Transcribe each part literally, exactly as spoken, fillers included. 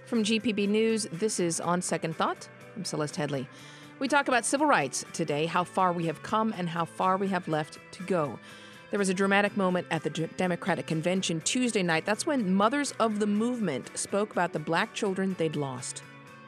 From G P B News, this is On Second Thought. I'm Celeste Headley. We talk about civil rights today, how far we have come and how far we have left to go. There was a dramatic moment at the Democratic Convention Tuesday night. That's when mothers of the movement spoke about the black children they'd lost.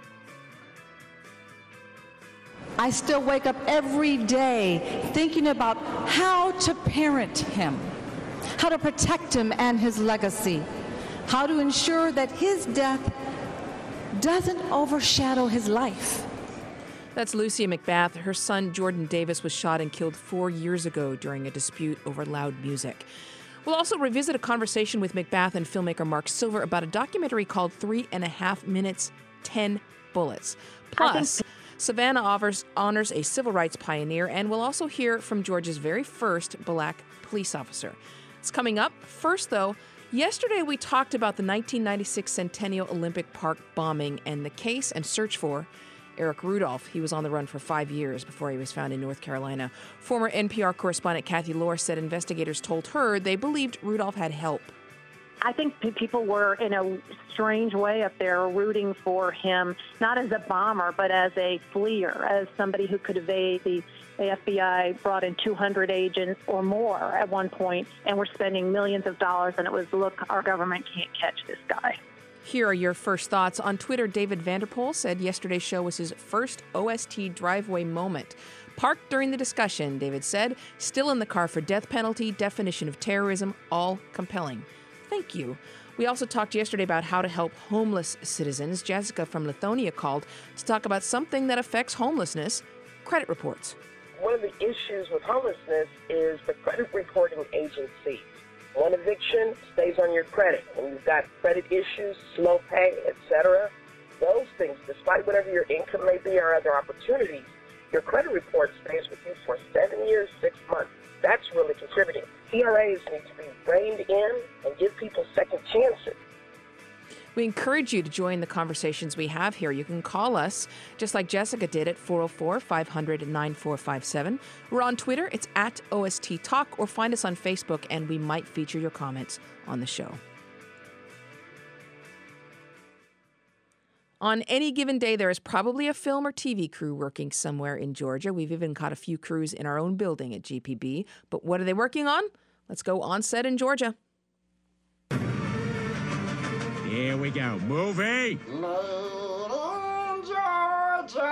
I still wake up every day thinking about how to parent him, how to protect him and his legacy, how to ensure that his death doesn't overshadow his life. That's Lucia McBath. Her son, Jordan Davis, was shot and killed four years ago during a dispute over loud music. We'll also revisit a conversation with McBath and filmmaker Mark Silver about a documentary called Three and a Half Minutes, Ten Bullets. Plus, Savannah offers, honors a civil rights pioneer, and we'll also hear from Georgia's very first black police officer. It's coming up. First, though, yesterday we talked about the nineteen ninety-six Centennial Olympic Park bombing and the case and search for Eric Rudolph. He was on the run for five years before he was found in North Carolina. Former N P R correspondent Kathy Lohr said investigators told her they believed Rudolph had help. I think people were, in a strange way up there, rooting for him, not as a bomber, but as a fleer, as somebody who could evade. The, the F B I brought in two hundred agents or more at one point, and were spending millions of dollars, and it was, look, our government can't catch this guy. Here are your first thoughts. On Twitter, David Vanderpool said yesterday's show was his first O S T driveway moment. Parked during the discussion, David said, still in the car for death penalty, definition of terrorism, all compelling. Thank you. We also talked yesterday about how to help homeless citizens. Jessica from Lithonia called to talk about something that affects homelessness, credit reports. One of the issues with homelessness is the credit reporting agencies. One eviction stays on your credit. When you've got credit issues, slow pay, et cetera, those things, despite whatever your income may be or other opportunities, your credit report stays with you for seven years, six months. That's really contributing. C R As need to be reined in and give people second chances. We encourage you to join the conversations we have here. You can call us, just like Jessica did, at four oh four, five hundred, nine four five seven. We're on Twitter. It's at O S T Talk, or find us on Facebook, and we might feature your comments on the show. On any given day, there is probably a film or T V crew working somewhere in Georgia. We've even caught a few crews in our own building at G P B. But what are they working on? Let's go on set in Georgia. Here we go. Movie! Made in Georgia.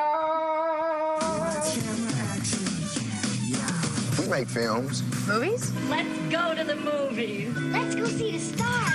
We make films. Movies? Let's go to the movies. Let's go see the stars.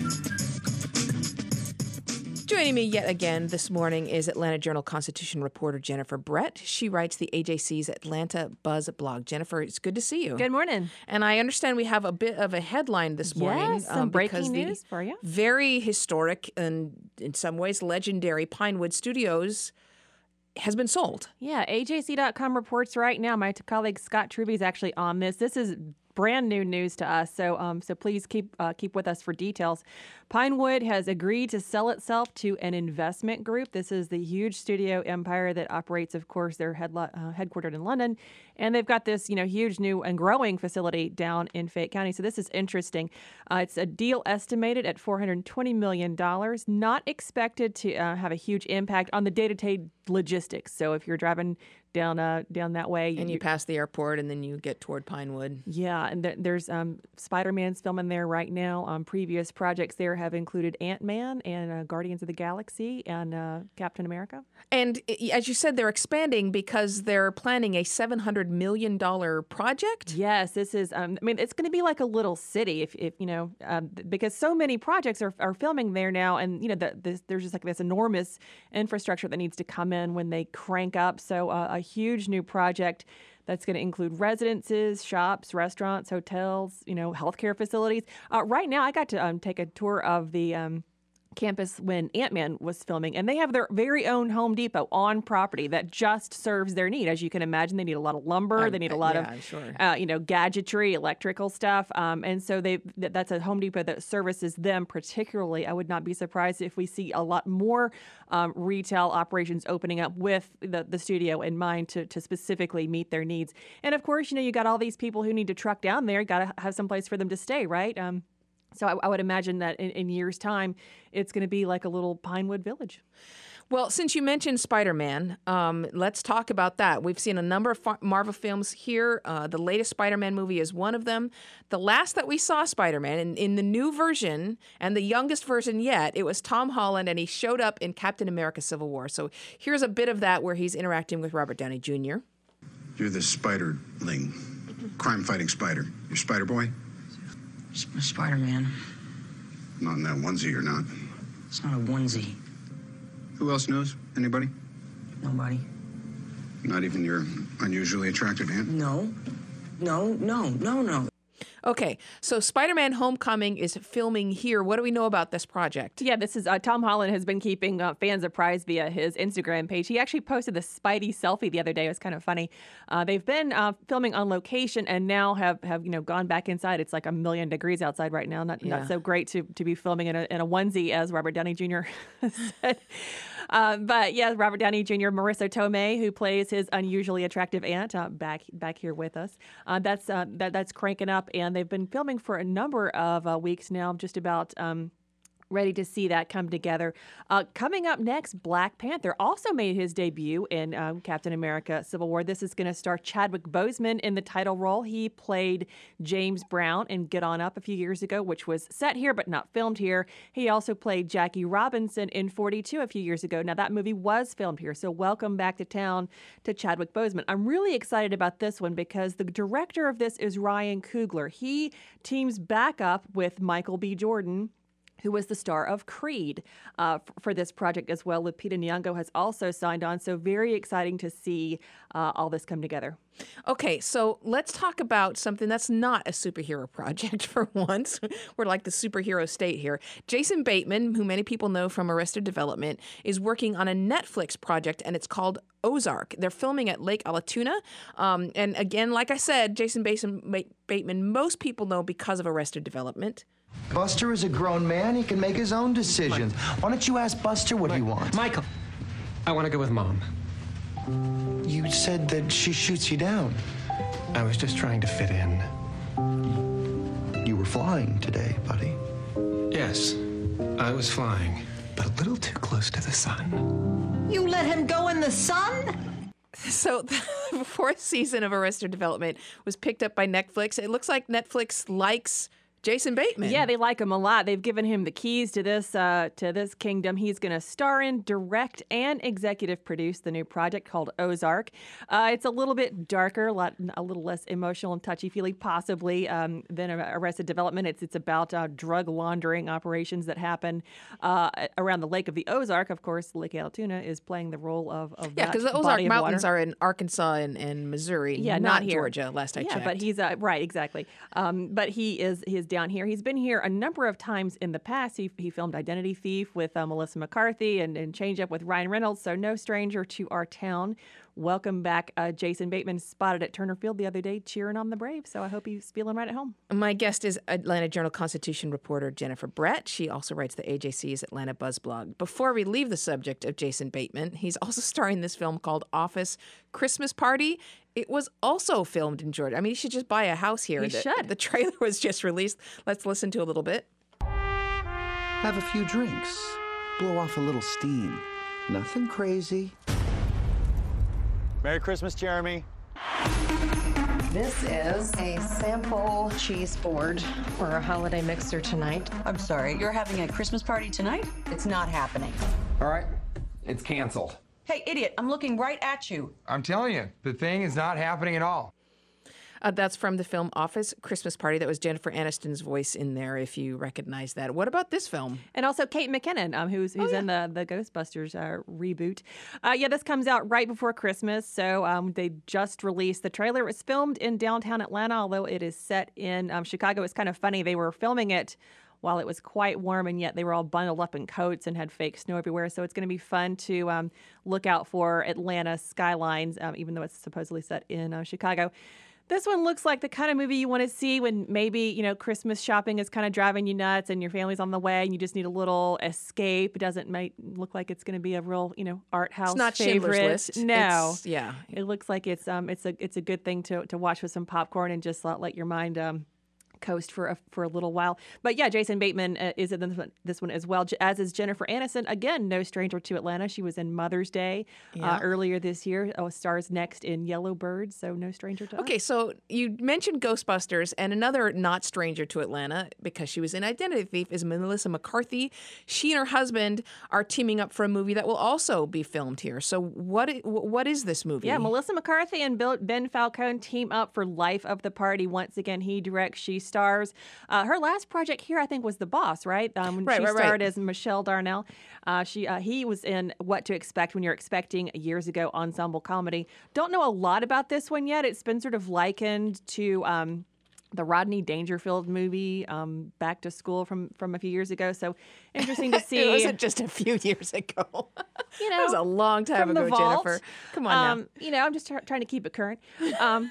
Joining me yet again this morning is Atlanta Journal-Constitution reporter Jennifer Brett. She writes the A J C's Atlanta Buzz blog. Jennifer, it's good to see you. Good morning. And I understand we have a bit of a headline this morning. Yes, some um, breaking news for you. Very historic and in some ways legendary Pinewood Studios has been sold. Yeah, A J C dot com reports right now. My colleague Scott Truby is actually on this. This is brand new news to us, so um, so please keep uh, keep with us for details. Pinewood has agreed to sell itself to an investment group. This is the huge studio empire that operates, of course, they're headlo- uh, headquartered in London, and they've got this, you know, huge new and growing facility down in Fayette County. So this is interesting. Uh, it's a deal estimated at four hundred twenty million dollars, not expected to uh, have a huge impact on the day-to-day logistics. So if you're driving down uh, down that way, and you pass the airport, and then you get toward Pinewood. Yeah, and th- there's um, Spider-Man's filming there right now. Um, previous projects there have included Ant-Man and uh, Guardians of the Galaxy and uh, Captain America. And as you said, they're expanding because they're planning a seven hundred million dollars project. Yes, this is. Um, I mean, it's going to be like a little city, if, if you know, um, because so many projects are, are filming there now, and you know, the, this, there's just like this enormous infrastructure that needs to come in when they crank up. So uh, a huge new project that's going to include residences, shops, restaurants, hotels, you know, healthcare facilities. Uh, right now, I got to um, take a tour of the um, campus when Ant-Man was filming, and they have their very own Home Depot on property that just serves their need. As you can imagine, they need a lot of lumber, Um, they need a lot yeah, of, sure. uh, you know, gadgetry, electrical stuff, um, and so they th- that's a Home Depot that services them particularly. I would not be surprised if we see a lot more um, retail operations opening up with the, the studio in mind to, to specifically meet their needs. And of course, you know, you got all these people who need to truck down there, got to have some place for them to stay, right? Um, So I, I would imagine that in, in years' time, it's going to be like a little Pinewood Village. Well, since you mentioned Spider-Man, um, let's talk about that. We've seen a number of Marvel films here. Uh, the latest Spider-Man movie is one of them. The last that we saw Spider-Man, in, in the new version, and the youngest version yet, it was Tom Holland, and he showed up in Captain America Civil War. So here's a bit of that where he's interacting with Robert Downey Junior You're the Spiderling, crime-fighting spider. You're Spider-Boy? Spider-Man. Not in that onesie, you're not. It's not a onesie. Who else knows? Anybody? Nobody. Not even your unusually attractive aunt? No. No, no, no, no. Okay, so Spider-Man Homecoming is filming here. What do we know about this project? Yeah, this is uh, Tom Holland has been keeping uh, fans apprised via his Instagram page. He actually posted the Spidey selfie the other day. It was kind of funny. Uh, they've been uh, filming on location and now have, have you know gone back inside. It's like a million degrees outside right now. Not Yeah. not so great to to be filming in a in a onesie, as Robert Downey Junior said. Uh, but yeah, Robert Downey Junior, Marissa Tomei, who plays his unusually attractive aunt, uh, back back here with us. Uh, that's uh, that, that's cranking up, and they've been filming for a number of uh, weeks now. Just about. Um, Ready to see that come together. Uh, coming up next, Black Panther also made his debut in um, Captain America Civil War. This is going to star Chadwick Boseman in the title role. He played James Brown in Get On Up a few years ago, which was set here but not filmed here. He also played Jackie Robinson in forty-two a few years ago. Now, that movie was filmed here, so welcome back to town to Chadwick Boseman. I'm really excited about this one because the director of this is Ryan Coogler. He teams back up with Michael B. Jordan, who was the star of Creed, uh, f- for this project as well. Lupita Nyong'o has also signed on, so very exciting to see uh, all this come together. Okay, so let's talk about something that's not a superhero project for once. We're like the superhero state here. Jason Bateman, who many people know from Arrested Development, is working on a Netflix project, and it's called Ozark. They're filming at Lake Alatoona. Um, and again, like I said, Jason Bateman, Bateman, most people know because of Arrested Development. Buster is a grown man. He can make his own decisions. Why don't you ask Buster what Mike, he wants? Michael, I want to go with Mom. You said that she shoots you down. I was just trying to fit in. You were flying today, buddy. Yes, I was flying, but a little too close to the sun. You let him go in the sun? So the fourth season of Arrested Development was picked up by Netflix. It looks like Netflix likes Jason Bateman. Yeah, they like him a lot. They've given him the keys to this uh, to this kingdom. He's going to star in, direct, and executive produce the new project called Ozark. Uh, it's a little bit darker, a, lot, a little less emotional and touchy-feely, possibly, um, than Arrested Development. It's it's about uh, drug laundering operations that happen uh, around the Lake of the Ozark. Of course, Lake Alatoona is playing the role of, of yeah, that because the Ozark body of Mountains water. are in Arkansas and, and Missouri, Yeah, not, not here. Georgia. Last I yeah, checked. but he's uh, right, exactly. Um, but he is he is down here. He's been here a number of times in the past. He, he filmed Identity Thief with uh, Melissa McCarthy and, and Change Up with Ryan Reynolds, so no stranger to our town. Welcome back. Uh, Jason Bateman spotted at Turner Field the other day cheering on the Braves, so I hope he's feeling right at home. My guest is Atlanta Journal-Constitution reporter Jennifer Brett. She also writes the A J C's Atlanta Buzz blog. Before we leave the subject of Jason Bateman, he's also starring in this film called Office Christmas Party. It was also filmed in Georgia. I mean, you should just buy a house here. He the, should. The trailer was just released. Let's listen to a little bit. Have a few drinks. Blow off a little steam. Nothing crazy. Merry Christmas, Jeremy. This is a sample cheese board for a holiday mixer tonight. I'm sorry, you're having a Christmas party tonight? It's not happening. All right, it's canceled. Hey, idiot, I'm looking right at you. I'm telling you, the thing is not happening at all. Uh, that's from the film Office Christmas Party. That was Jennifer Aniston's voice in there, if you recognize that. What about this film? And also Kate McKinnon, um, who's who's oh, yeah. in the, the Ghostbusters uh, reboot. Uh, yeah, this comes out right before Christmas, so um, they just released the trailer. It was filmed in downtown Atlanta, although it is set in um, Chicago. It's kind of funny. They were filming it while it was quite warm, and yet they were all bundled up in coats and had fake snow everywhere. So it's going to be fun to um, look out for Atlanta skylines, um, even though it's supposedly set in uh, Chicago. This one looks like the kind of movie you want to see when maybe, you know, Christmas shopping is kind of driving you nuts and your family's on the way and you just need a little escape. It doesn't make, look like it's going to be a real, you know, art house It's not favorite. Schindler's List. No. It's, yeah. It looks like it's um it's a it's a good thing to to watch with some popcorn and just let, let your mind um coast for a, for a little while. But yeah, Jason Bateman uh, is in this one, this one as well, as is Jennifer Aniston. Again, no stranger to Atlanta. She was in Mother's Day Yeah. uh, earlier this year. Oh, stars next in Yellow Bird, so no stranger to Okay, us. so you mentioned Ghostbusters, and another not stranger to Atlanta because she was in Identity Thief is Melissa McCarthy. She and her husband are teaming up for a movie that will also be filmed here. So what i- what is this movie? Yeah, Melissa McCarthy and Bill, Ben Falcone team up for Life of the Party. Once again, he directs, she stars. Uh, her last project here, I think, was The Boss, right? Um, when Right, she right, right. starred as Michelle Darnell. Uh, she uh, he was in What to Expect When You're Expecting years ago, ensemble comedy. Don't know a lot about this one yet. It's been sort of likened to Um, the Rodney Dangerfield movie, um, Back to School from, from a few years ago. So interesting to see. It wasn't just a few years ago. You know, that was a long time from ago, the vault. Jennifer. Come on um, You know, I'm just try- trying to keep it current. Um,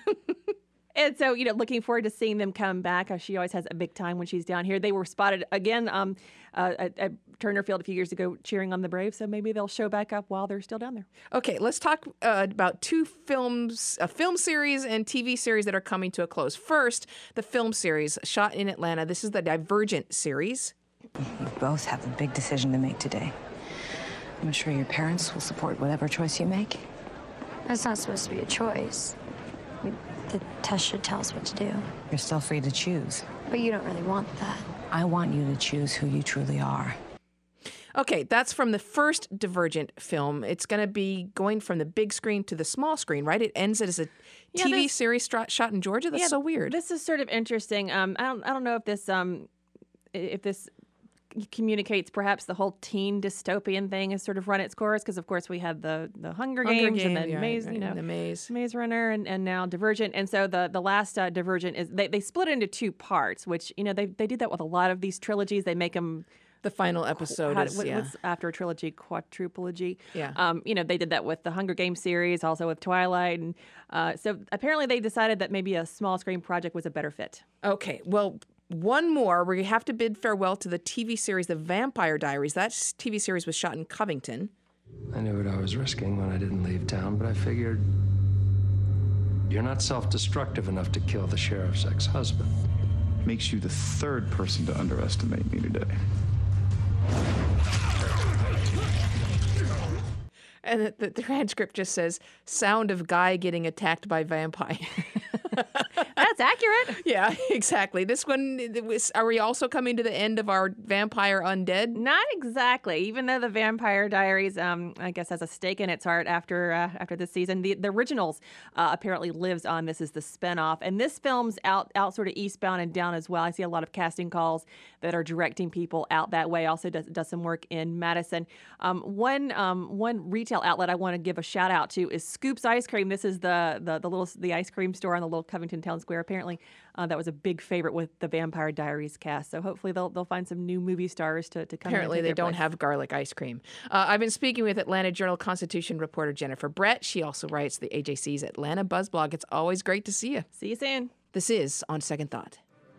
and so, you know, looking forward to seeing them come back. Uh, She always has a big time when she's down here. They were spotted again um, uh, at, at Turner Field a few years ago cheering on the Braves. So maybe they'll show back up while they're still down there. now. Okay, let's talk uh, about two films, a film series and T V series that are coming to a close. First, the film series shot in Atlanta. This is the Divergent series. You both have a big decision to make today. I'm sure your parents will support whatever choice you make. That's not supposed to be a choice. I mean, the test should tell us what to do. You're still free to choose. But you don't really want that. I want you to choose who you truly are. Okay, that's from the first Divergent film. It's going to be going from the big screen to the small screen, right? It ends as a Yeah, T V this- series stra- shot in Georgia. That's Yeah, so weird. This is sort of interesting. Um, I don't, I don't know if this, um, if this communicates perhaps the whole teen dystopian thing has sort of run its course, because of course we had the the Hunger, Hunger Games, and Games, then yeah, Maze, right, you know, the Maze. Maze Runner, and, and now Divergent. And so the the last uh, Divergent is they, they split it into two parts, which you know they they do that with a lot of these trilogies. They make them. The final episode How- is, what- yeah. what's after a trilogy, quadruplogy. Yeah. Um, you know, they did that with the Hunger Games series, also with Twilight, and uh, so apparently they decided that maybe a small screen project was a better fit. Okay, well, one more. We have to bid farewell to the T V series The Vampire Diaries. That s- T V series was shot in Covington. I knew what I was risking when I didn't leave town, but I figured you're not self-destructive enough to kill the sheriff's ex-husband. Makes you the third person to underestimate me today. And the, the, the transcript just says, sound of guy getting attacked by vampire. That's accurate. Yeah, exactly. This one, it was, are we also coming to the end of our vampire undead? Not exactly. Even though the Vampire Diaries, um, I guess, has a stake in its heart after uh, after this season, the the originals uh, apparently lives on. This is the spinoff, and this film's out out sort of eastbound and down as well. I see a lot of casting calls that are directing people out that way. Also does does some work in Madison. Um, one um, one retail outlet I want to give a shout out to is Scoops Ice Cream. This is the the the little the ice cream store on the little Covington Town Square. Apparently, uh, that was a big favorite with the Vampire Diaries cast. So hopefully they'll they'll find some new movie stars to, to come. in and Apparently, take they their don't place. have garlic ice cream. Uh, I've been speaking with Atlanta Journal-Constitution reporter Jennifer Brett. She also writes the A J C's Atlanta Buzz blog. It's always great to see you. See you soon. This is On Second Thought.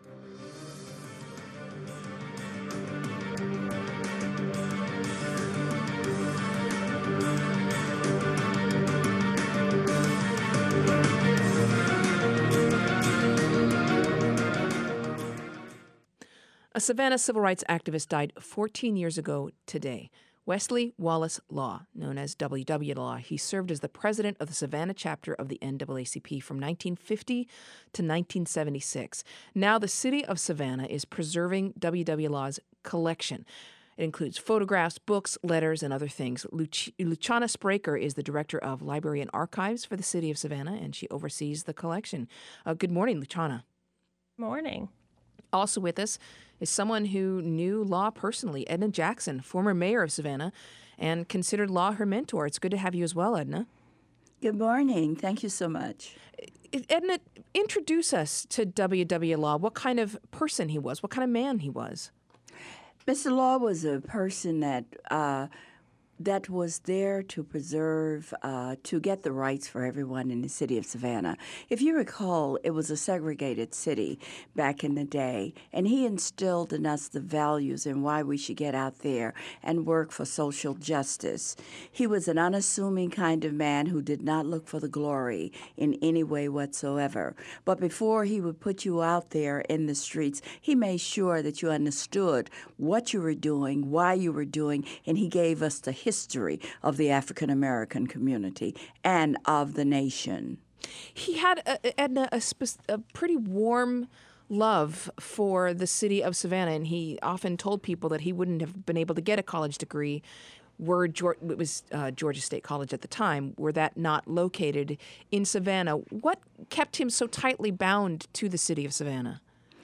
A Savannah civil rights activist died fourteen years ago today. Wesley Wallace Law, known as W W Law, he served as the president of the Savannah chapter of the N double A C P from nineteen fifty to nineteen seventy-six. Now the city of Savannah is preserving W W Law's collection. It includes photographs, books, letters, and other things. Luch- Luciana Spraker is the director of Library and Archives for the city of Savannah, and she oversees the collection. Uh, good morning, Luciana. Morning. Also with us is someone who knew Law personally, Edna Jackson, former mayor of Savannah, and considered Law her mentor. It's good to have you as well, Edna. Good morning. Thank you so much. Edna, introduce us to W W Law, what kind of person he was, what kind of man he was. Mister Law was a person that uh, that was there to preserve, uh, to get the rights for everyone in the city of Savannah. If you recall, it was a segregated city back in the day, and he instilled in us the values and why we should get out there and work for social justice. He was an unassuming kind of man who did not look for the glory in any way whatsoever. But before he would put you out there in the streets, he made sure that you understood what you were doing, why you were doing, and he gave us the history of the African American community and of the nation. He had a, Edna, a, a pretty warm love for the city of Savannah, and he often told people that he wouldn't have been able to get a college degree were George, it was uh, Georgia State College at the time, were that not located in Savannah. What kept him so tightly bound to the city of Savannah?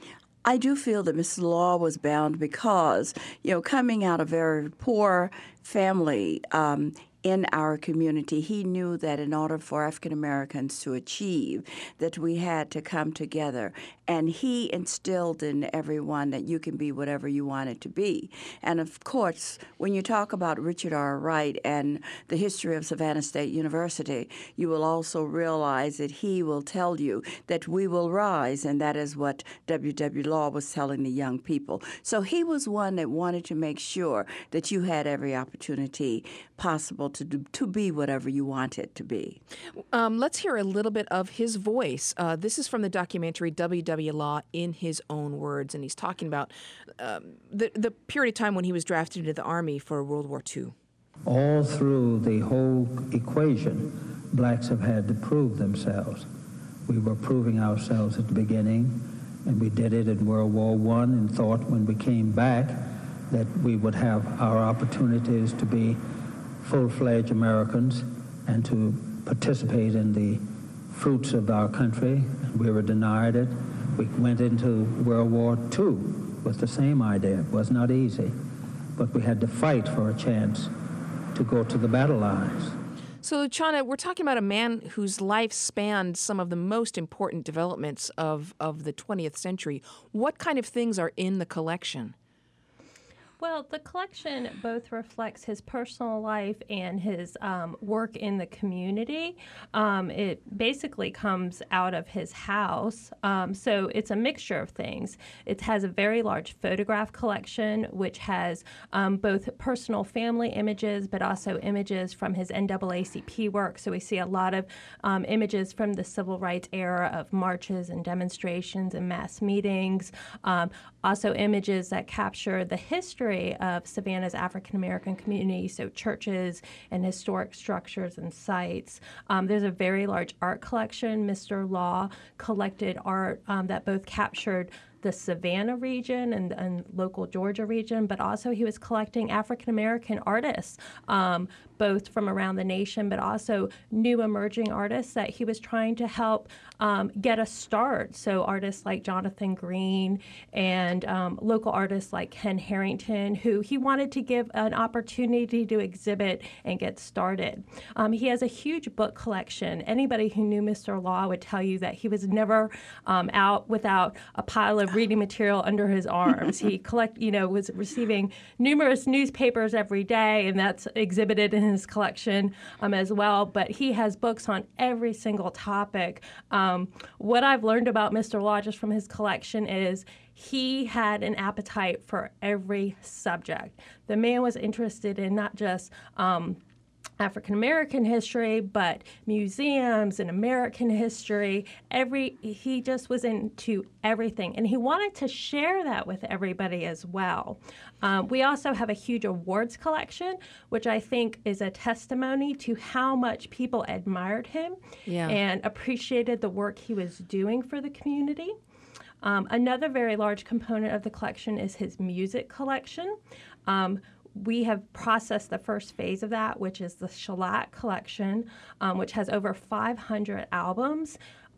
I do feel that Mister Law was bound because, you know, coming out of a very poor family um, in our community, he knew that in order for African Americans to achieve, that we had to come together. And he instilled in everyone that you can be whatever you wanted to be. And of course, when you talk about Richard R. Wright and the history of Savannah State University, you will also realize that he will tell you that we will rise, and that is what W W Law was telling the young people. So he was one that wanted to make sure that you had every opportunity possible to do, to be whatever you wanted to be. Um, let's hear a little bit of his voice. Uh, this is from the documentary W W Law in his own words, and he's talking about um, the, the period of time when he was drafted into the Army for World War Two. All through the whole equation, blacks have had to prove themselves. We were proving ourselves at the beginning, and we did it in World War One, and thought when we came back that we would have our opportunities to be full-fledged Americans and to participate in the fruits of our country. We were denied it. We went into World War Two with the same idea. It was not easy, but we had to fight for a chance to go to the battle lines. So, Chana, we're talking about a man whose life spanned some of the most important developments of, of the twentieth century. What kind of things are in the collection? Well, the collection both reflects his personal life and his um, work in the community. Um, it basically comes out of his house, um, so it's a mixture of things. It has a very large photograph collection, which has um, both personal family images, but also images from his N double A C P work. So we see a lot of um, images from the civil rights era of marches and demonstrations and mass meetings. Um, also images that capture the history of Savannah's African American community, so churches and historic structures and sites. Um, there's a very large art collection. Mister Law collected art um, that both captured the Savannah region and, and local Georgia region, but also he was collecting African American artists, um, both from around the nation, but also new emerging artists that he was trying to help um, get a start. So artists like Jonathan Green and um, local artists like Ken Harrington, who he wanted to give an opportunity to exhibit and get started. Um, he has a huge book collection. Anybody who knew Mister Law would tell you that he was never um, out without a pile of reading material under his arms. He collect, you know, was receiving numerous newspapers every day, and that's exhibited in his collection um, as well. But he has books on every single topic. Um, what I've learned about Mister Law just from his collection is he had an appetite for every subject. The man was interested in not just um, African American history, but museums and American history. Every he just was into everything, and he wanted to share that with everybody as well. Um, we also have a huge awards collection, which I think is a testimony to how much people admired him yeah. and appreciated the work he was doing for the community. Um, another very large component of the collection is his music collection. Um, We have processed the first phase of that, which is the Shellac collection, um, which has over five hundred albums,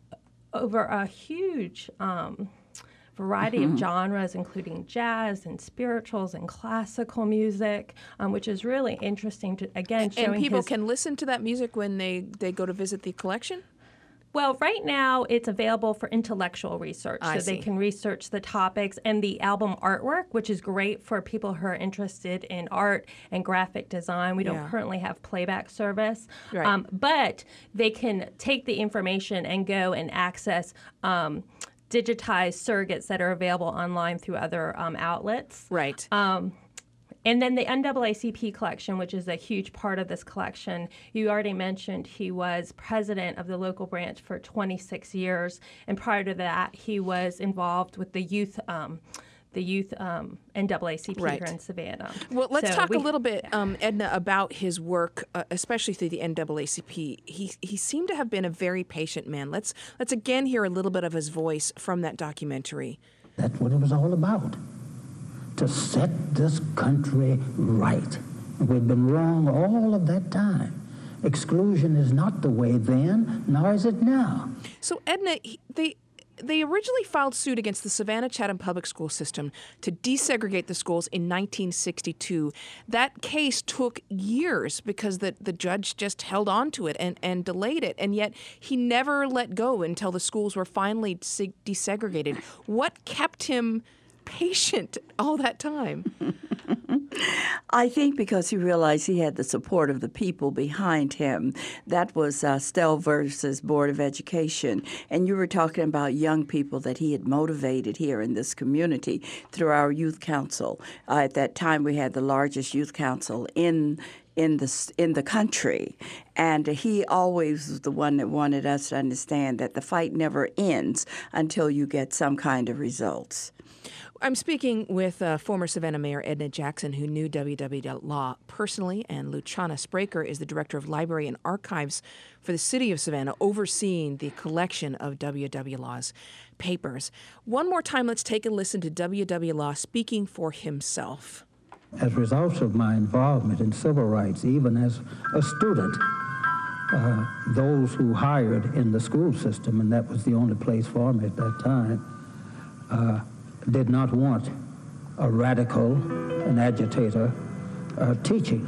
over a huge um, variety mm-hmm. of genres, including jazz and spirituals and classical music, um, which is really interesting to, again, showing And people his, can listen to that music when they, they go to visit the collection? Well, right now it's available for intellectual research, I so they see. can research the topics and the album artwork, which is great for people who are interested in art and graphic design. We don't Yeah. currently have playback service, Right. um, but they can take the information and go and access um, digitized surrogates that are available online through other um, outlets. Right. Um, And then the N double A C P collection, which is a huge part of this collection. You already mentioned he was president of the local branch for twenty-six years, and prior to that, he was involved with the youth, um, the youth um, N double A C P Right. here in Savannah. Well, let's So talk we- a little bit, um, Edna, about his work, uh, especially through the N double A C P. He he seemed to have been a very patient man. Let's let's again hear a little bit of his voice from that documentary. That's what it was all about. To set this country right. We've been wrong all of that time. Exclusion is not the way then, nor is it now. So, Edna, he- they they originally filed suit against the Savannah Chatham Public School System to desegregate the schools in nineteen sixty-two. That case took years because the, the judge just held on to it and, and delayed it, and yet he never let go until the schools were finally se- desegregated. What kept him patient all that time? I think because he realized he had the support of the people behind him. That was uh, Stell versus Board of Education. And you were talking about young people that he had motivated here in this community through our youth council. Uh, at that time, we had the largest youth council in in the in the country, and he always was the one that wanted us to understand that the fight never ends until you get some kind of results. I'm speaking with uh, former Savannah Mayor Edna Jackson, who knew W W Law personally, and Luciana Spraker is the Director of Library and Archives for the City of Savannah, overseeing the collection of W W Law's papers. One more time, let's take a listen to W W Law speaking for himself. As results of my involvement in civil rights, even as a student, uh, those who hired in the school system, and that was the only place for me at that time, uh, did not want a radical, an agitator, uh, teaching.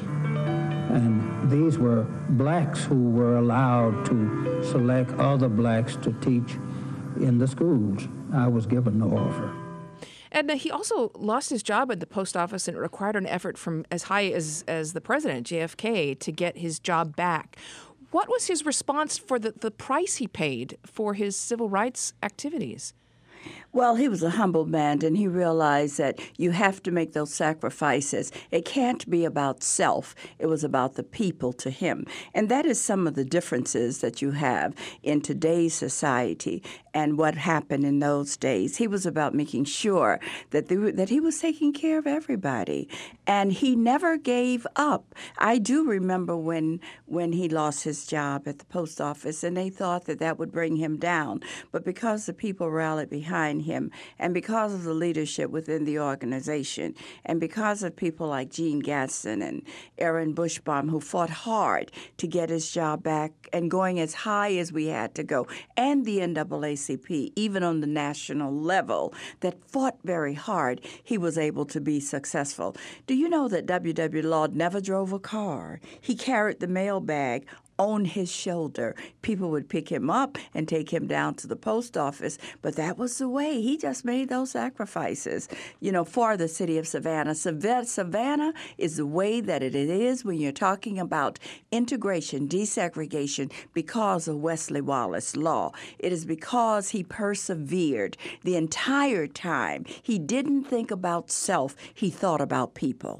And these were blacks who were allowed to select other blacks to teach in the schools. I was given no offer. Edna, he also lost his job at the post office, and it required an effort from as high as, as the president, J F K, to get his job back. What was his response for the, the price he paid for his civil rights activities? Well, he was a humble man, and he realized that you have to make those sacrifices. It can't be about self. It was about the people to him. And that is some of the differences that you have in today's society and what happened in those days. He was about making sure that, they, that he was taking care of everybody, and he never gave up. I do remember when, when he lost his job at the post office, and they thought that that would bring him down. But because the people rallied behind him, and because of the leadership within the organization, and because of people like Gene Gaston and Aaron Bushbaum, who fought hard to get his job back and going as high as we had to go, and the N double A C P, even on the national level, that fought very hard, he was able to be successful. Do you know that W W Law never drove a car? He carried the mail bag on his shoulder. People would pick him up and take him down to the post office, but that was the way. He just made those sacrifices, you know, for the city of Savannah. Savannah is the way that it is when you're talking about integration, desegregation, because of Wesley Wallace Law. It is because he persevered the entire time. He didn't think about self. He thought about people.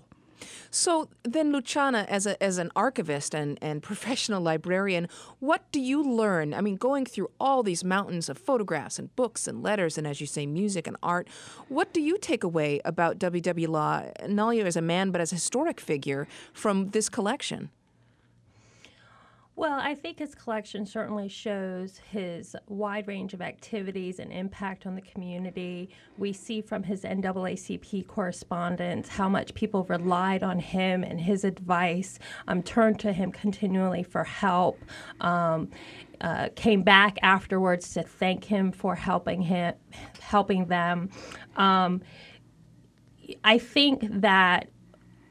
So then, Luciana, as a as an archivist and, and professional librarian, what do you learn? I mean, going through all these mountains of photographs and books and letters and, as you say, music and art, what do you take away about W W Law, not only as a man but as a historic figure, from this collection? Well, I think his collection certainly shows his wide range of activities and impact on the community. We see from his N double A C P correspondence how much people relied on him and his advice, um, turned to him continually for help, um, uh, came back afterwards to thank him for helping him, helping them. Um, I think that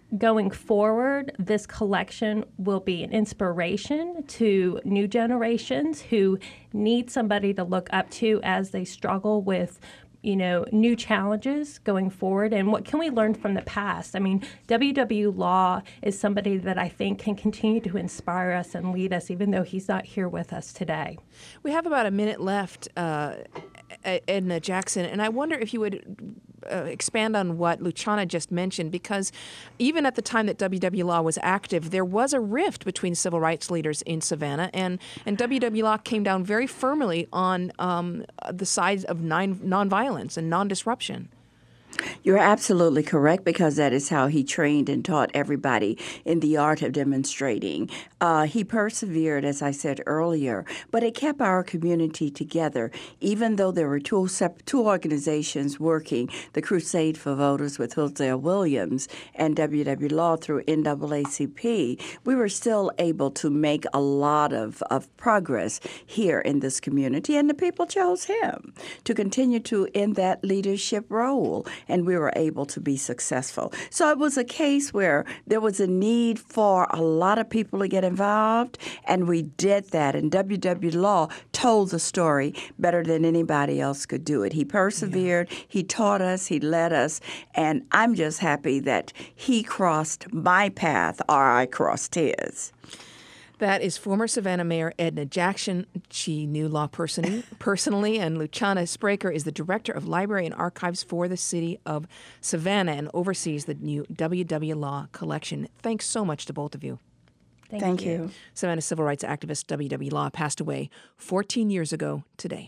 going forward, this collection will be an inspiration to new generations who need somebody to look up to as they struggle with, you know, new challenges going forward. And what can we learn from the past? I mean, W W. Law is somebody that I think can continue to inspire us and lead us, even though he's not here with us today. We have about a minute left, uh, Edna Jackson, and I wonder if you would uh, expand on what Luciana just mentioned, because even at the time that W W. Law was active, there was a rift between civil rights leaders in Savannah, and, and W W. Law came down very firmly on um, the side of non- nonviolence and non-disruption. You're absolutely correct, because that is how he trained and taught everybody in the art of demonstrating. Uh, he persevered, as I said earlier, but it kept our community together, even though there were two, sep- two organizations working, the Crusade for Voters with Hillsdale Williams and W W. Law through N double A C P. We were still able to make a lot of, of progress here in this community, and the people chose him to continue to in that leadership role. And we were able to be successful. So it was a case where there was a need for a lot of people to get involved, and we did that. And W W. Law told the story better than anybody else could do it. He persevered, yeah. He taught us, he led us, and I'm just happy that he crossed my path or I crossed his. That is former Savannah Mayor Edna Jackson. She knew Law personally, personally, and Luciana Spraker is the Director of Library and Archives for the City of Savannah and oversees the new W W. Law collection. Thanks so much to both of you. Thank, Thank you. you. Savannah civil rights activist W W. Law passed away fourteen years ago today.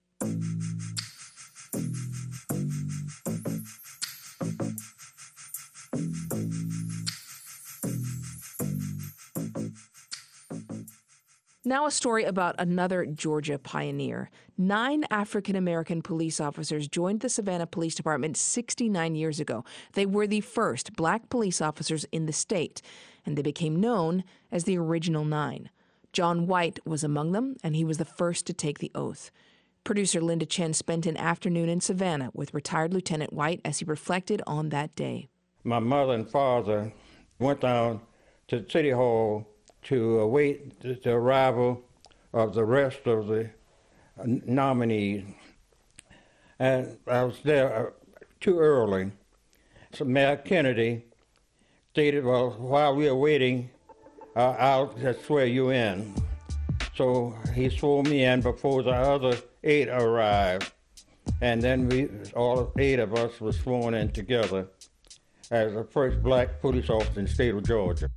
Now a story about another Georgia pioneer. Nine African-American police officers joined the Savannah Police Department sixty-nine years ago. They were the first black police officers in the state, and they became known as the Original Nine. John White was among them, and he was the first to take the oath. Producer Linda Chen spent an afternoon in Savannah with retired Lieutenant White as he reflected on that day. My mother and father went down to City Hall to await the arrival of the rest of the nominees. And I was there too early. So Mayor Kennedy stated, well, while we are waiting, uh, I'll just swear you in. So he swore me in before the other eight arrived. And then we, all eight of us were sworn in together as the first black police officer in the state of Georgia.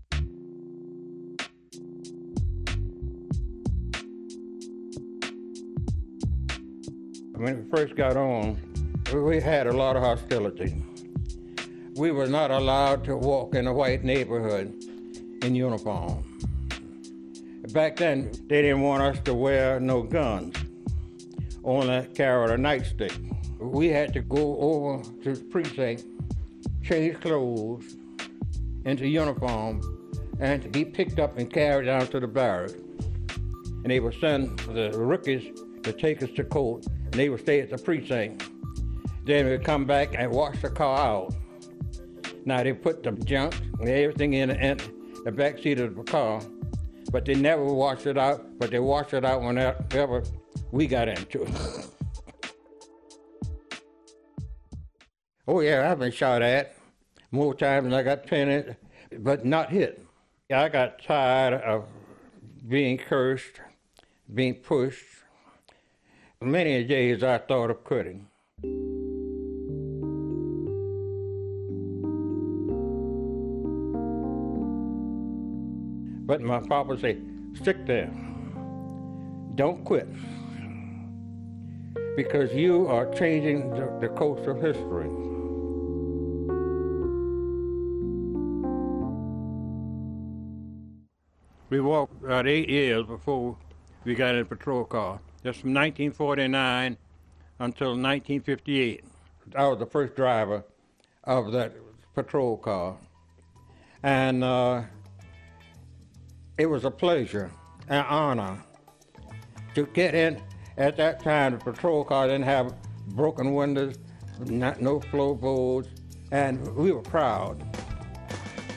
When we first got on, we had a lot of hostility. We were not allowed to walk in a white neighborhood in uniform. Back then, they didn't want us to wear no guns, only carry a nightstick. We had to go over to the precinct, change clothes into uniform, and to be picked up and carried down to the barracks. And they would send the rookies to take us to court, and they would stay at the precinct. Then we'd come back and wash the car out. Now they put the junk and everything in, in the back seat of the car, but they never washed it out, but they washed it out whenever we got into it. Oh yeah, I've been shot at more times than I got pinned, but not hit. I got tired of being cursed, being pushed. Many days I thought of quitting. But my papa said, stick there. Don't quit. Because you are changing the, the course of history. We walked about eight years before we got in a patrol car. That's from nineteen forty-nine until nineteen fifty-eight. I was the first driver of that patrol car. And uh, it was a pleasure, an honor to get in. At that time, the patrol car didn't have broken windows, not, no floorboards, and we were proud.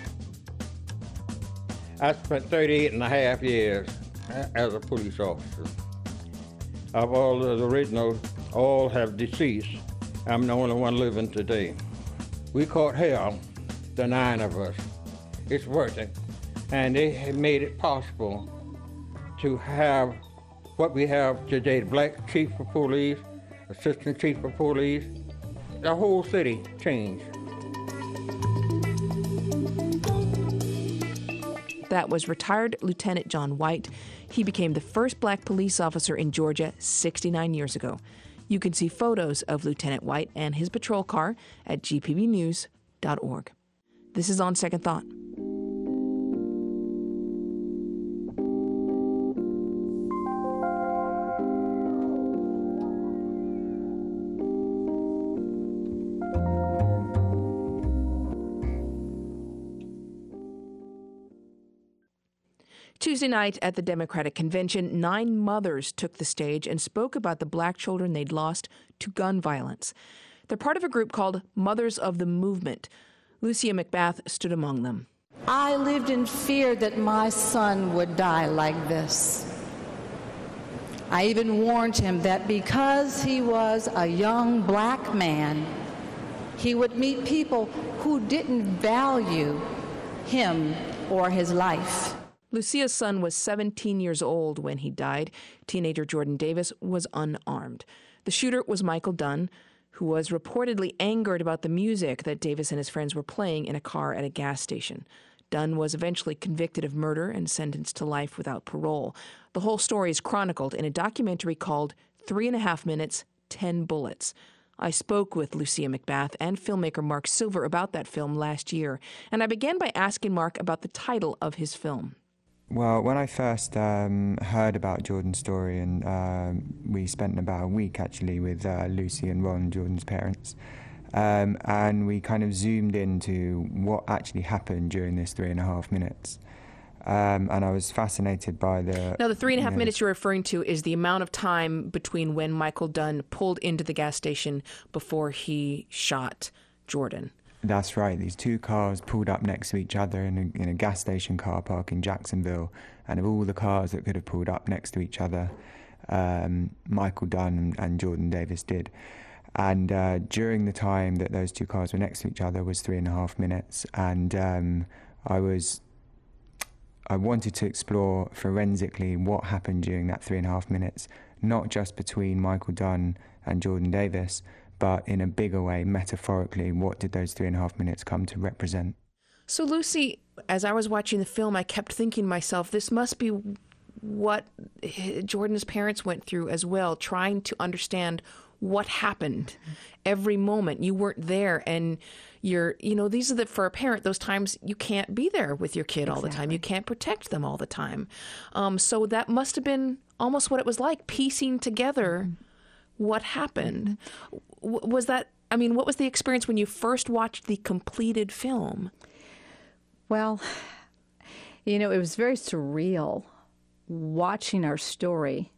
I spent thirty-eight and a half years as a police officer. Of all the originals, all have deceased. I'm the only one living today. We caught hell, the nine of us. It's worth it. And they have made it possible to have what we have today, the black chief of police, assistant chief of police. The whole city changed. That was retired Lieutenant John White. He became the first black police officer in Georgia sixty-nine years ago. You can see photos of Lieutenant White and his patrol car at g p b news dot org. This is On Second Thought. Tuesday night at the Democratic Convention, nine mothers took the stage and spoke about the black children they'd lost to gun violence. They're part of a group called Mothers of the Movement. Lucia McBath stood among them. I lived in fear that my son would die like this. I even warned him that because he was a young black man, he would meet people who didn't value him or his life. Lucia's son was seventeen years old when he died. Teenager Jordan Davis was unarmed. The shooter was Michael Dunn, who was reportedly angered about the music that Davis and his friends were playing in a car at a gas station. Dunn was eventually convicted of murder and sentenced to life without parole. The whole story is chronicled in a documentary called Three and a Half Minutes, Ten Bullets. I spoke with Lucia McBath and filmmaker Mark Silver about that film last year, and I began by asking Mark about the title of his film. Well, when I first um, heard about Jordan's story, and um, we spent about a week actually with uh, Lucy and Ron, Jordan's parents, um, and we kind of zoomed into what actually happened during this three and a half minutes. Um, and I was fascinated by the... Now, the three and a half you know, minutes you're referring to is the amount of time between when Michael Dunn pulled into the gas station before he shot Jordan. That's right. These two cars pulled up next to each other in a, in a gas station car park in Jacksonville. And of all the cars that could have pulled up next to each other, um, Michael Dunn and Jordan Davis did. And uh, during the time that those two cars were next to each other was three and a half minutes. And um, I was... I wanted to explore forensically what happened during that three and a half minutes, not just between Michael Dunn and Jordan Davis, but in a bigger way, metaphorically, what did those three and a half minutes come to represent? So, Lucy, as I was watching the film, I kept thinking to myself, this must be what Jordan's parents went through as well, trying to understand what happened every moment. You weren't there, and you're, you know, these are the, for a parent, those times you can't be there with your kid all exactly. the time. You can't protect them all the time. Um, so that must have been almost what it was like, piecing together mm-hmm. what happened. W- was that, I mean, what was the experience when you first watched the completed film? Well, you know, it was very surreal watching our story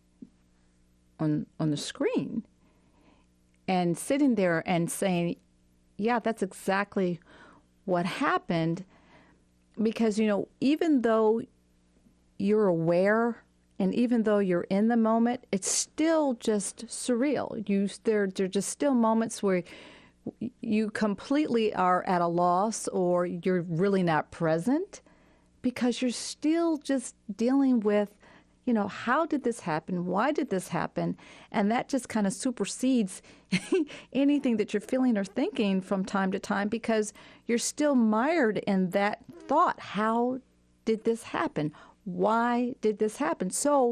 on on the screen and sitting there and saying, yeah, that's exactly what happened. Because, you know, even though you're aware and even though you're in the moment, it's still just surreal. You there, there are just still moments where you completely are at a loss or you're really not present because you're still just dealing with, you know, how did this happen? Why did this happen? And that just kind of supersedes anything that you're feeling or thinking from time to time because you're still mired in that thought. How did this happen? Why did this happen? So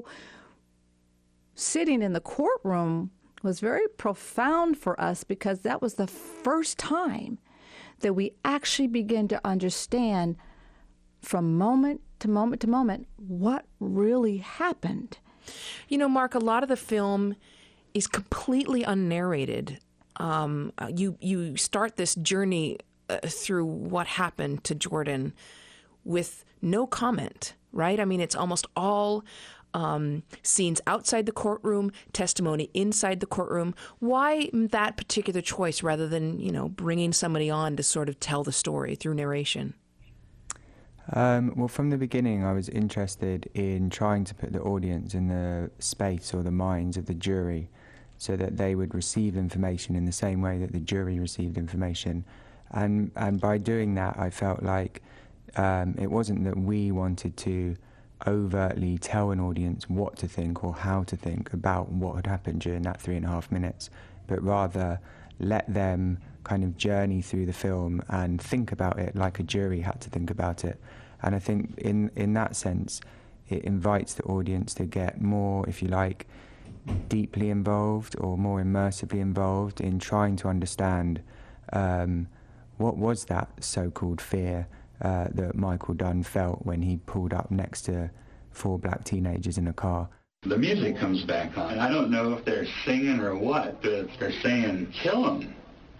sitting in the courtroom was very profound for us because that was the first time that we actually began to understand from moment to moment to moment what really happened. You know, Mark, a lot of the film is completely unnarrated. Um, you you start this journey uh, through what happened to Jordan with no comment, right? I mean, it's almost all um, scenes outside the courtroom, testimony inside the courtroom. Why that particular choice rather than, you know, bringing somebody on to sort of tell the story through narration? Um, well, from the beginning, I was interested in trying to put the audience in the space or the minds of the jury so that they would receive information in the same way that the jury received information. And, and by doing that, I felt like um, it wasn't that we wanted to overtly tell an audience what to think or how to think about what had happened during that three and a half minutes, but rather let them kind of journey through the film and think about it like a jury had to think about it. And I think in, in that sense, it invites the audience to get more, if you like, deeply involved or more immersively involved in trying to understand um, what was that so-called fear uh, that Michael Dunn felt when he pulled up next to four black teenagers in a car. The music comes back on. I don't know if they're singing or what, but they're saying, kill him.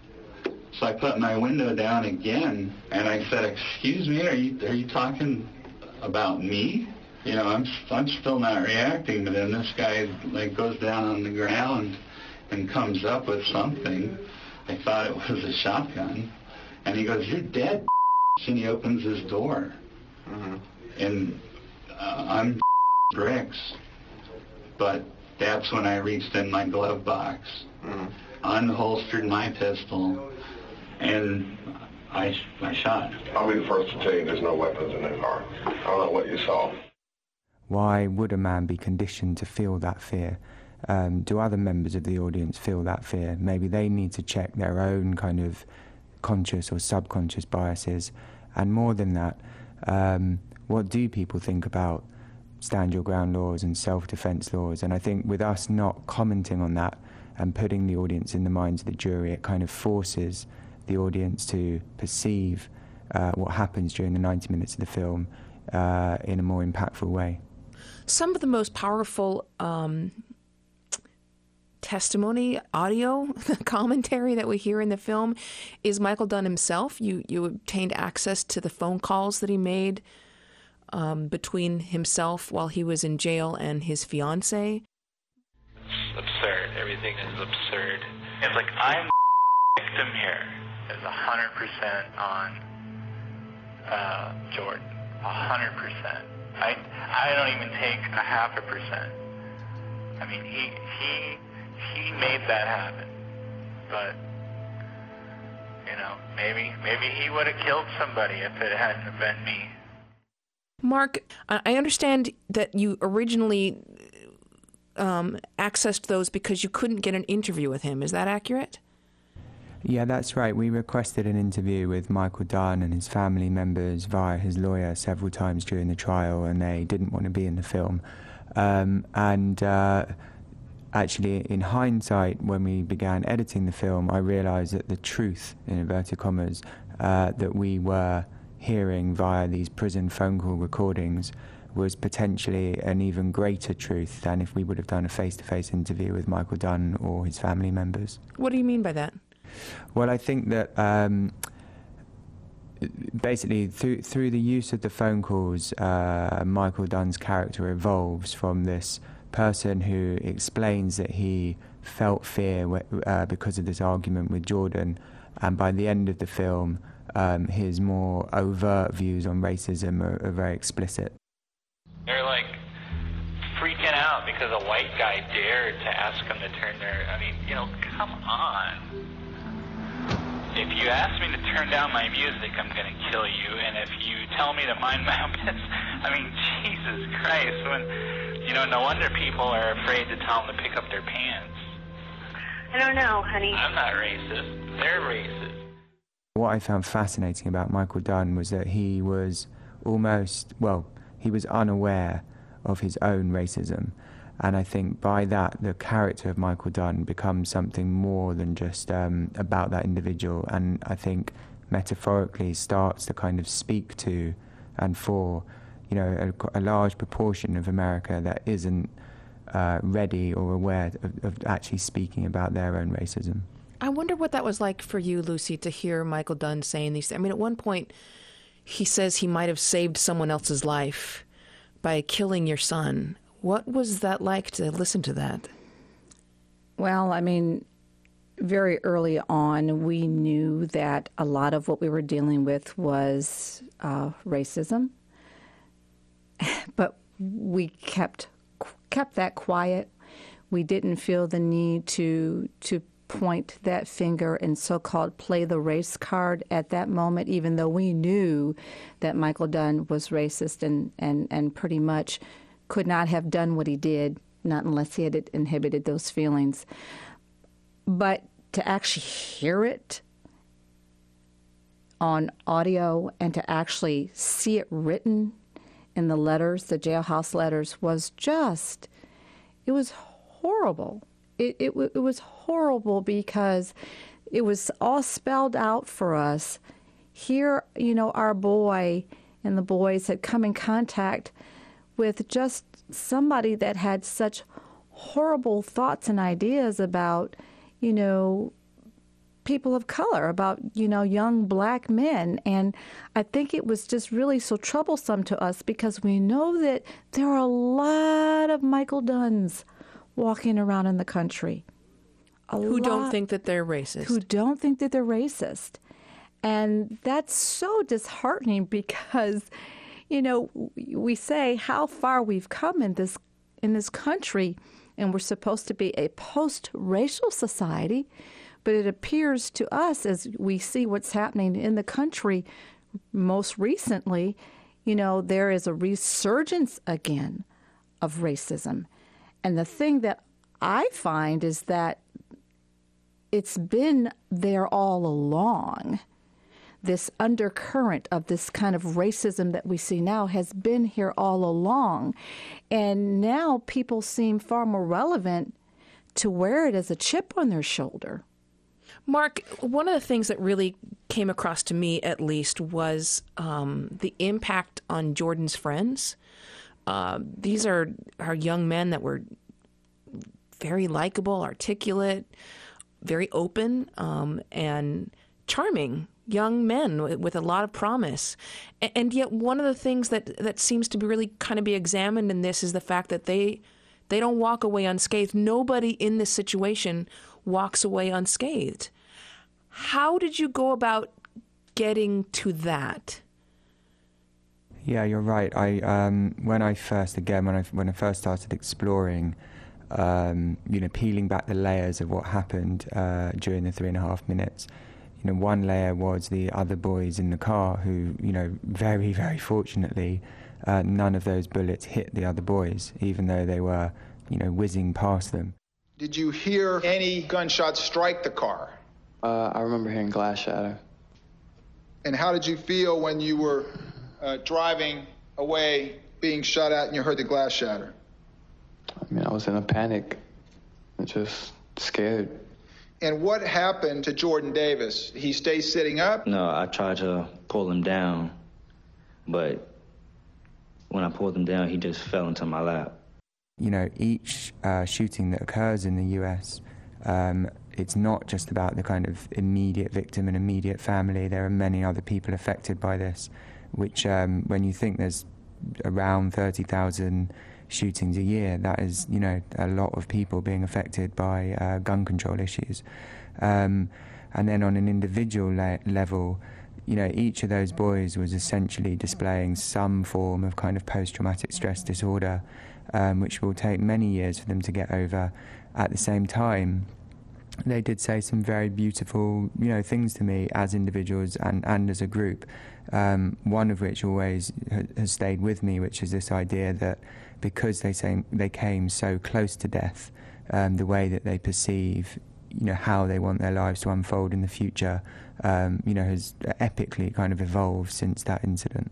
So I put my window down again, and I said, excuse me, are you, are you talking about me? You know, I'm, I'm still not reacting, but then this guy, like, goes down on the ground and comes up with something. I thought it was a shotgun. And he goes, you're dead, and he opens his door. Mm-hmm. And uh, I'm bricks. But that's when I reached in my glove box, mm-hmm. unholstered my pistol, and I, I shot. I'll be the first to tell you there's no weapons in that car. I don't know what you saw. Why would a man be conditioned to feel that fear? Um, do other members of the audience feel that fear? Maybe they need to check their own kind of conscious or subconscious biases. And more than that, um, what do people think about stand your ground laws and self-defense laws? And I think with us not commenting on that and putting the audience in the minds of the jury, it kind of forces the audience to perceive uh, what happens during the ninety minutes of the film uh, in a more impactful way. Some of the most powerful um, testimony, audio commentary that we hear in the film is Michael Dunn himself. You, you obtained access to the phone calls that he made Um, between himself while he was in jail and his fiancée. It's absurd. Everything is absurd. It's like, I'm the victim here. It's one hundred percent on uh, Jordan. one hundred percent. I, I don't even take a half a percent. I mean, he, he, he made that happen. But, you know, maybe, maybe he would have killed somebody if it hadn't been me. Mark, I understand that you originally um, accessed those because you couldn't get an interview with him. Is that accurate? Yeah, that's right. We requested an interview with Michael Dunn and his family members via his lawyer several times during the trial, and they didn't want to be in the film. Um, and uh, actually, in hindsight, when we began editing the film, I realised that the truth, in inverted commas, uh, that we were hearing via these prison phone call recordings was potentially an even greater truth than if we would have done a face-to-face interview with Michael Dunn or his family members. What do you mean by that? Well, I think that um, basically through through the use of the phone calls, uh, Michael Dunn's character evolves from this person who explains that he felt fear uh, because of this argument with Jordan, and by the end of the film, Um, his more overt views on racism are, are very explicit. They're like freaking out because a white guy dared to ask them to turn their, I mean, you know, come on. If you ask me to turn down my music, I'm going to kill you. And if you tell me to mind my own business, I mean, Jesus Christ. When, you know, no wonder people are afraid to tell them to pick up their pants. I don't know, honey. I'm not racist. They're racist. What I found fascinating about Michael Dunn was that he was almost, well, he was unaware of his own racism. And I think by that, the character of Michael Dunn becomes something more than just um, about that individual. And I think metaphorically starts to kind of speak to and for, you know, a, a large proportion of America that isn't uh, ready or aware of, of actually speaking about their own racism. I wonder what that was like for you, Lucy, to hear Michael Dunn saying these things. I mean, at one point, he says he might have saved someone else's life by killing your son. What was that like to listen to that? Well, I mean, very early on, we knew that a lot of what we were dealing with was uh, racism but we kept kept that quiet. We didn't feel the need to to point that finger and so-called play the race card at that moment, even though we knew that Michael Dunn was racist and, and, and pretty much could not have done what he did, not unless he had inhibited those feelings. But to actually hear it on audio and to actually see it written in the letters, the jailhouse letters, was just, it was horrible. It, it, it was horrible because it was all spelled out for us. Here, you know, our boy and the boys had come in contact with just somebody that had such horrible thoughts and ideas about, you know, people of color, about, you know, young black men. And I think it was just really so troublesome to us because we know that there are a lot of Michael Dunns walking around in the country. A who lot, don't think that they're racist. Who don't think that they're racist. And that's so disheartening because, you know, we say how far we've come in this in this country, and we're supposed to be a post-racial society, but it appears to us as we see what's happening in the country most recently, you know, there is a resurgence again of racism. And the thing that I find is that it's been there all along. This undercurrent of this kind of racism that we see now has been here all along. And now people seem far more relevant to wear it as a chip on their shoulder. Mark, one of the things that really came across to me, at least, was um, the impact on Jordan's friends. Uh, these are, are young men that were very likable, articulate, very open, um, and charming young men with, with a lot of promise. And, and yet one of the things that, that seems to be really kind of be examined in this is the fact that they they don't walk away unscathed. Nobody in this situation walks away unscathed. How did you go about getting to that? Yeah, you're right. I um, when I first again when I when I first started exploring, um, you know, peeling back the layers of what happened uh, during the three and a half minutes. You know, one layer was the other boys in the car who, you know, very very fortunately, uh, none of those bullets hit the other boys, even though they were, you know, whizzing past them. Did you hear any gunshots strike the car? Uh, I remember hearing glass shatter. And how did you feel when you were uh, driving away, being shot at, and you heard the glass shatter? I mean, I was in a panic, and just scared. And what happened to Jordan Davis? He stayed sitting up? No, I tried to pull him down, but when I pulled him down, he just fell into my lap. You know, each uh, shooting that occurs in the U S, um, it's not just about the kind of immediate victim and immediate family. There are many other people affected by this, which um, when you think there's around thirty thousand shootings a year, that is, you know, a lot of people being affected by uh, gun control issues. Um, and then on an individual le- level, you know, each of those boys was essentially displaying some form of kind of post-traumatic stress disorder, um, which will take many years for them to get over. At the same time, they did say some very beautiful, you know, things to me as individuals and, and as a group, um, one of which always ha- has stayed with me, which is this idea that because they say they came so close to death, um, the way that they perceive, you know, how they want their lives to unfold in the future, um, you know, has epically kind of evolved since that incident.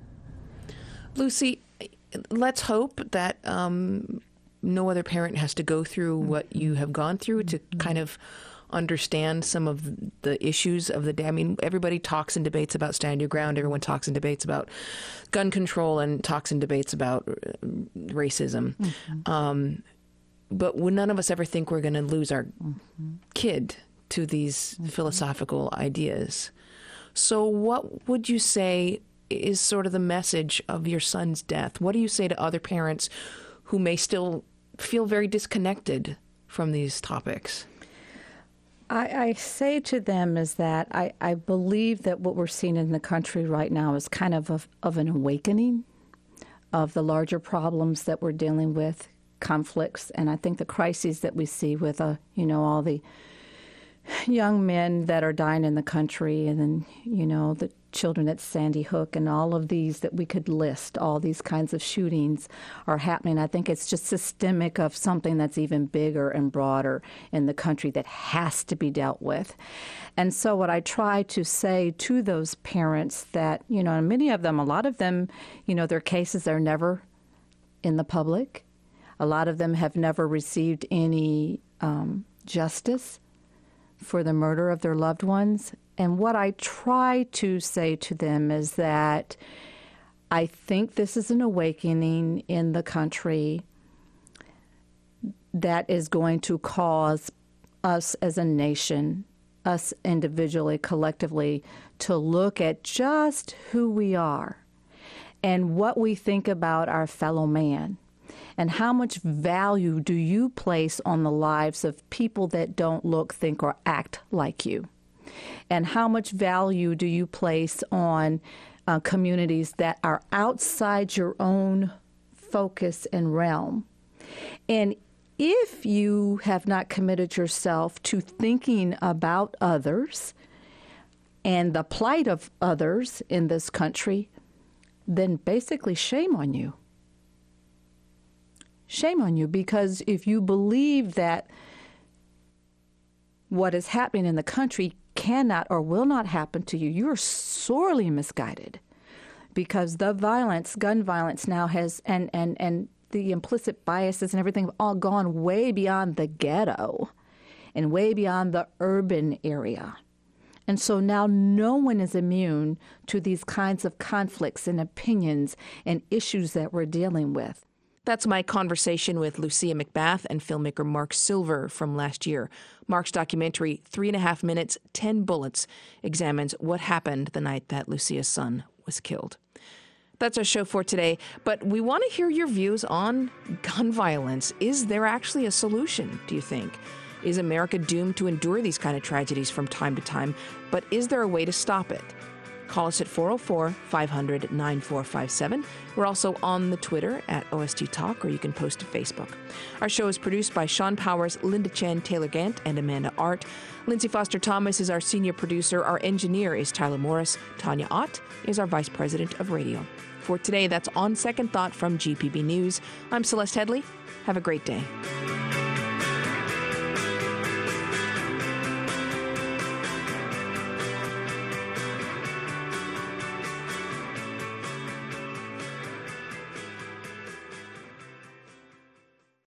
Lucy, let's hope that um, no other parent has to go through what you have gone through to kind of understand some of the issues of the day. I mean, everybody talks and debates about stand your ground. Everyone talks and debates about gun control and talks and debates about racism. Mm-hmm. Um, but none of us ever think we're going to lose our mm-hmm. kid to these mm-hmm. philosophical ideas. So what would you say is sort of the message of your son's death? What do you say to other parents who may still feel very disconnected from these topics? I, I say to them is that I, I believe that what we're seeing in the country right now is kind of a, of an awakening of the larger problems that we're dealing with, conflicts, and I think the crises that we see with, uh, you know, all the young men that are dying in the country, and then, you know, the children at Sandy Hook, and all of these that we could list, all these kinds of shootings are happening. I think it's just systemic of something that's even bigger and broader in the country that has to be dealt with. And so what I try to say to those parents that, you know, and many of them, a lot of them, you know, their cases are never in the public. A lot of them have never received any um, justice for the murder of their loved ones. And what I try to say to them is that I think this is an awakening in the country that is going to cause us as a nation, us individually, collectively, to look at just who we are and what we think about our fellow man. And how much value do you place on the lives of people that don't look, think, or act like you? And how much value do you place on uh, communities that are outside your own focus and realm? And if you have not committed yourself to thinking about others and the plight of others in this country, then basically shame on you. Shame on you, because if you believe that what is happening in the country cannot or will not happen to you, you're sorely misguided, because the violence, gun violence now has, and, and, and the implicit biases and everything have all gone way beyond the ghetto and way beyond the urban area. And so now no one is immune to these kinds of conflicts and opinions and issues that we're dealing with. That's my conversation with Lucia McBath and filmmaker Mark Silver from last year. Mark's documentary, Three and a Half Minutes, Ten Bullets, examines what happened the night that Lucia's son was killed. That's our show for today, but we want to hear your views on gun violence. Is there actually a solution, do you think? Is America doomed to endure these kind of tragedies from time to time, but is there a way to stop it? Call us at four oh four, five hundred, nine four five seven. We're also on the Twitter at O S T Talk, or you can post to Facebook. Our show is produced by Sean Powers, Linda Chen, Taylor Gant, and Amanda Art. Lindsay Foster Thomas is our senior producer. Our engineer is Tyler Morris. Tanya Ott is our vice president of radio. For today, that's On Second Thought from G P B News. I'm Celeste Headley. Have a great day.